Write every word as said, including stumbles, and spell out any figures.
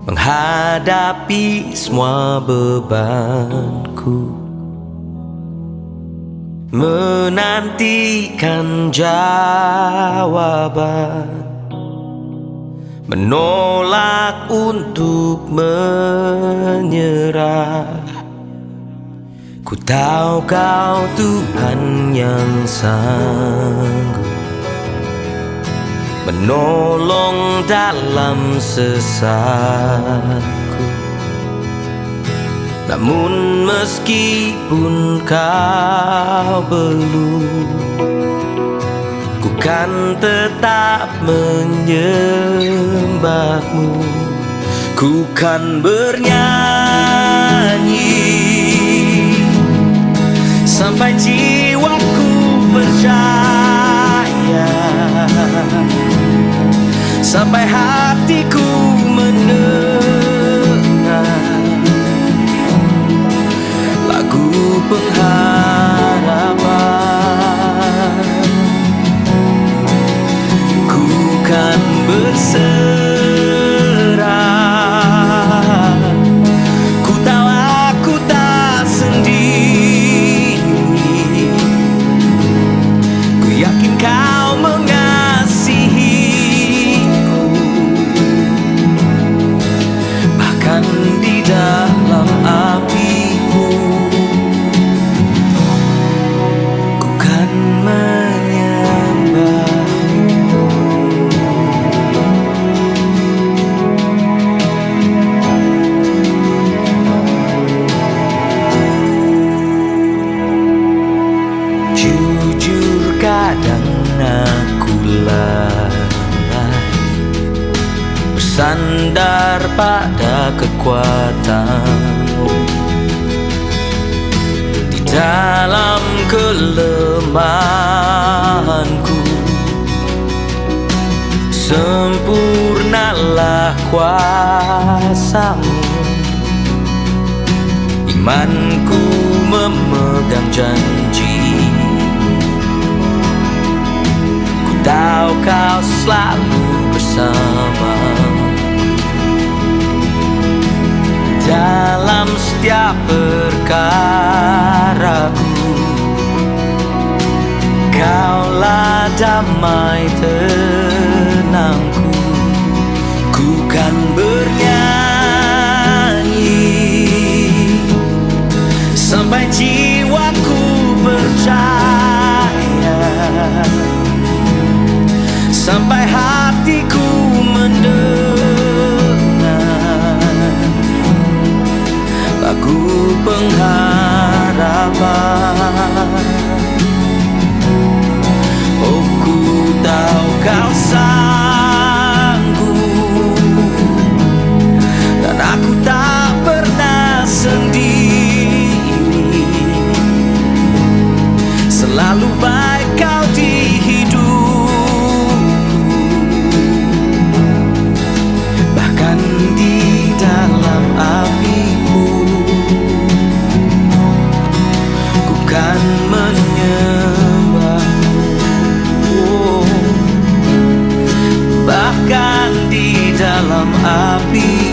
menghadapi semua bebanku, menantikan jawaban, menolak untuk menyerah. Ku tahu Kau Tuhan yang sanggup menolong dalam sesatku. Namun meskipun Kau belum, ku kan tetap menyembah-Mu. Ku kan bernyanyi sampai jiwaku percaya, sampai hatiku mendengar lagu pengharapan. Ku kan berserah, ku tahu aku tak sendiri. Ku yakin Kau mengasihiku, bahkan di dalam api-Mu. Ku kan menyembah-Mu. Jujur kadang aku lalai, bersandar pada kekuatan-Mu. Di dalam kelemahanku, sempurnalah kuasa-Mu. Imanku memegang janji, ku tahu Kau selalu bersama dalam setiap perkaraku. Kaulah damai tenangku. Ku kan bernyanyi sampai jiwaku percaya, sampai hatiku mendengar lagu pengharapan. Oh, ku tahu Kau sanggup, dan aku tak pernah sendiri. Selalu baik Kau di hidup, bahkan di dalam api-Mu. Ku kan menyembah-Mu, oh, bahkan di dalam api.